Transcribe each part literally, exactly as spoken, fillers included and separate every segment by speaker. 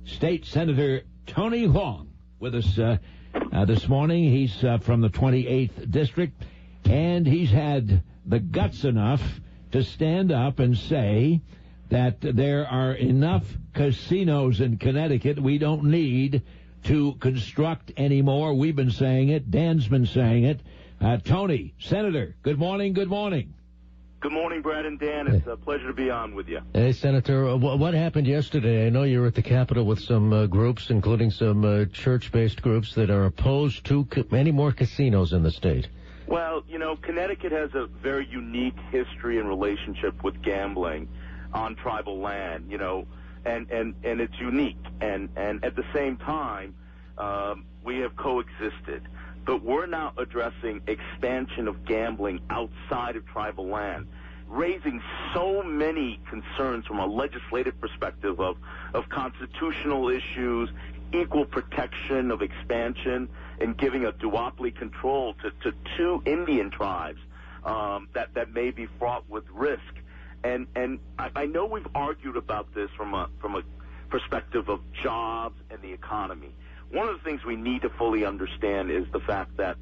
Speaker 1: State Senator Tony Hwang with us uh, uh, this morning. He's uh, from the twenty-eighth District, and he's had the guts enough to stand up and say that there are enough casinos in Connecticut. We don't need to construct anymore. We've been saying it. Dan's been saying it. Uh, Tony, Senator, good morning, good morning.
Speaker 2: Good morning, Brad and Dan. It's a pleasure to be on with you.
Speaker 3: Hey, Senator, uh, what happened yesterday? I know you were at the Capitol with some uh, groups, including some uh, church-based groups that are opposed to ca- many more casinos in the state.
Speaker 2: Well, you know, Connecticut has a very unique history and relationship with gambling on tribal land, you know, and, and, and it's unique. And, and at the same time, um, we have coexisted. But we're now addressing expansion of gambling outside of tribal land, raising so many concerns from a legislative perspective of, of constitutional issues, equal protection of expansion, and giving a duopoly control to, to two Indian tribes um, that, that may be fraught with risk. And, and I, I know we've argued about this from a, from a perspective of jobs and the economy. One of the things we need to fully understand is the fact that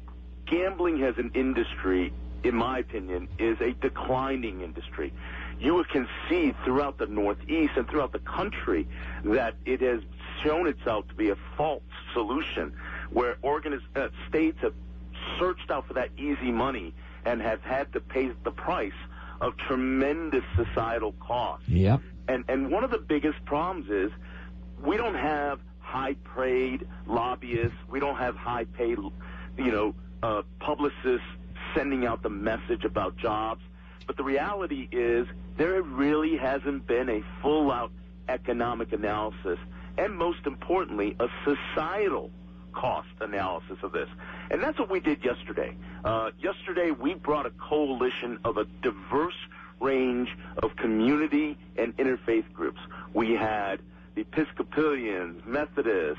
Speaker 2: gambling as an industry, in my opinion, is a declining industry. You can see throughout the Northeast and throughout the country that it has shown itself to be a false solution where organiz- uh, states have searched out for that easy money and have had to pay the price of tremendous societal costs.
Speaker 1: Yep.
Speaker 2: And, and one of the biggest problems is we don't have high-paid lobbyists. We don't have high-paid, you know, uh, publicists sending out the message about jobs. But the reality is there really hasn't been a full-out economic analysis and, most importantly, a societal cost analysis of this. And that's what we did yesterday. Uh, yesterday, we brought a coalition of a diverse range of community and interfaith groups. We had the Episcopalians, Methodists,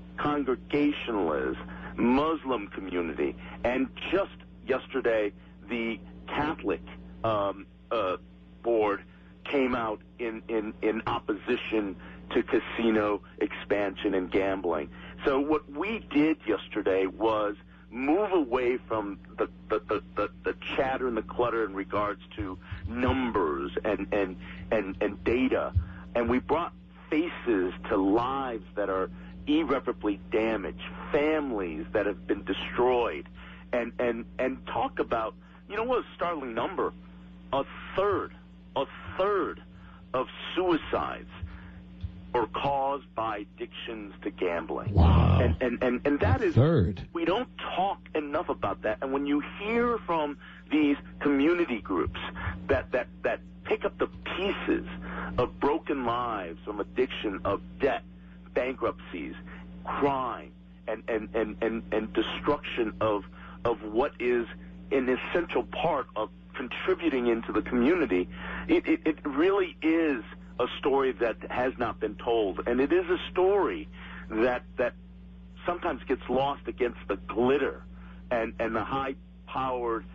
Speaker 2: Congregationalists, Muslim community, and just yesterday, the Catholic um, uh, board came out in, in, in opposition to casino expansion and gambling. So what we did yesterday was move away from the, the, the, the, the chatter and the clutter in regards to numbers and, and, and, and data, and we brought faces to lives that are irreparably damaged, families that have been destroyed, and, and, and talk about, you know what, a startling number, a third, a third of suicides are caused by addictions to gambling.
Speaker 1: Wow.
Speaker 2: And, and, and, and that
Speaker 1: a
Speaker 2: is,
Speaker 1: third.
Speaker 2: we don't talk enough about that. And when you hear from these community groups that, that, that pick up the pieces of broken lives, from addiction, of debt, bankruptcies, crime, and, and, and, and, and destruction of, of what is an essential part of contributing into the community, it, it, it really is a story that has not been told. And it is a story that that sometimes gets lost against the glitter and, and the high-powered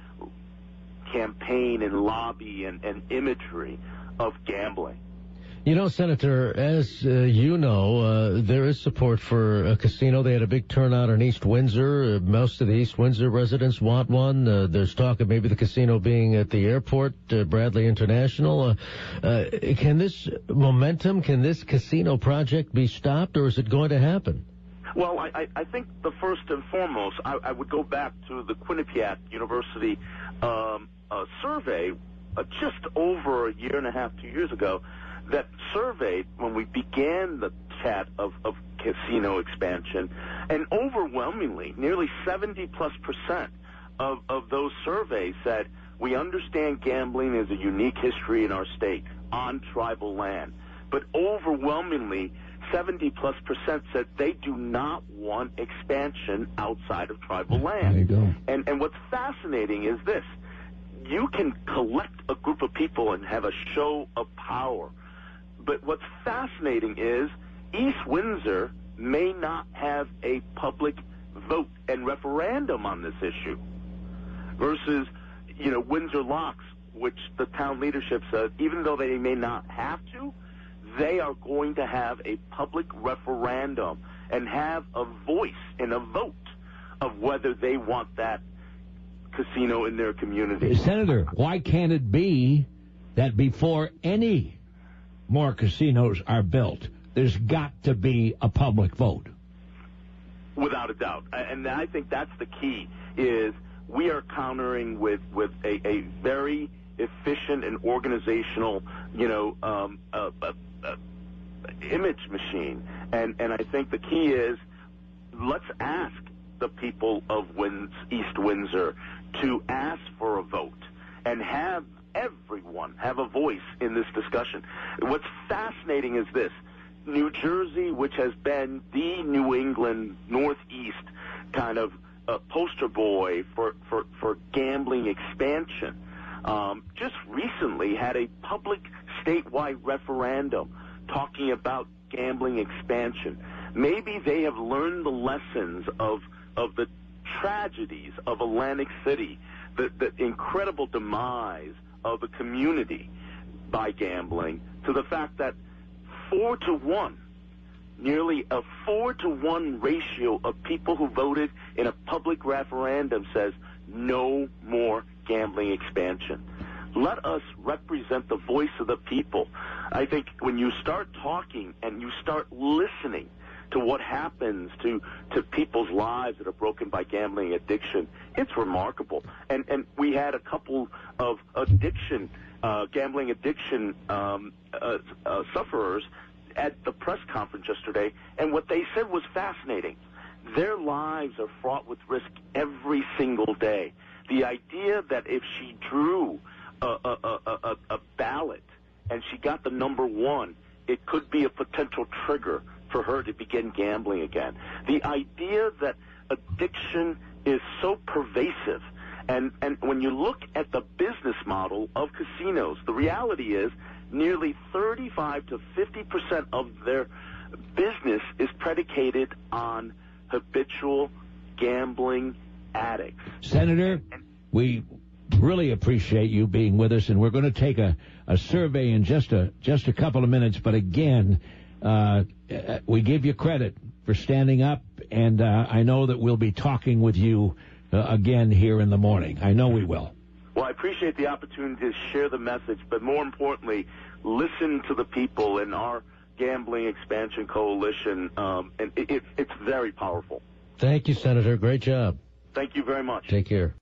Speaker 2: campaign and lobby and, and imagery of gambling.
Speaker 3: You know, Senator, as uh, you know, uh, there is support for a casino. They had a big turnout in East Windsor. Uh, most of the East Windsor residents want one. Uh, there's talk of maybe the casino being at the airport, uh, Bradley International. Uh, uh, can this momentum, can this casino project be stopped, or is it going to happen?
Speaker 2: Well, I, I think the first and foremost, I, I would go back to the Quinnipiac University um, uh, survey uh, just over a year and a half, two years ago, that surveyed when we began the chat of, of casino expansion, and overwhelmingly, nearly seventy plus percent of, of those surveys said, we understand gambling is a unique history in our state on tribal land, but overwhelmingly, seventy plus percent said they do not want expansion outside of tribal land.
Speaker 1: There you go.
Speaker 2: And, and what's fascinating is this. You can collect a group of people and have a show of power. But what's fascinating is East Windsor may not have a public vote and referendum on this issue versus, you know, Windsor Locks, which the town leadership says, even though they may not have to, they are going to have a public referendum and have a voice and a vote of whether they want that casino in their community.
Speaker 1: Senator, why can't it be that before any more casinos are built, there's got to be a public vote?
Speaker 2: Without a doubt. And I think that's the key, is we are countering with, with a, a very efficient and organizational, you know, um, uh, uh, uh, image machine. And, and I think the key is, let's ask the people of Wins, East Windsor to ask for a vote and have everyone have a voice in this discussion. What's fascinating is this. New Jersey, which has been the New England Northeast kind of uh, poster boy for, for, for gambling expansion, um, just recently had a public statewide referendum talking about gambling expansion. Maybe they have learned the lessons of of the tragedies of Atlantic City, the, the incredible demise of the community by gambling, to the fact that four to one, nearly a four to one ratio of people who voted in a public referendum says no more gambling expansion. Let us represent the voice of the people. I think when you start talking and you start listening to what happens to, to people's lives that are broken by gambling addiction, it's remarkable. And and we had a couple of addiction, uh, gambling addiction um, uh, uh, sufferers at the press conference yesterday, and what they said was fascinating. Their lives are fraught with risk every single day. The idea that if she drew a, a, a, a, a ballot and she got the number one, it could be a potential trigger for her to begin gambling again. The idea that addiction is so pervasive, and, and when you look at the business model of casinos, the reality is nearly thirty-five to fifty percent of their business is predicated on habitual gambling addicts.
Speaker 1: Senator, we really appreciate you being with us, and we're going to take a, a survey in just a just a couple of minutes. But again, uh, we give you credit for standing up, and uh, I know that we'll be talking with you uh, again here in the morning. I know we will.
Speaker 2: Well, I appreciate the opportunity to share the message, but more importantly, listen to the people in our Gambling Expansion Coalition, um, and it, it, it's very powerful.
Speaker 3: Thank you, Senator. Great job.
Speaker 2: Thank you very much.
Speaker 3: Take care.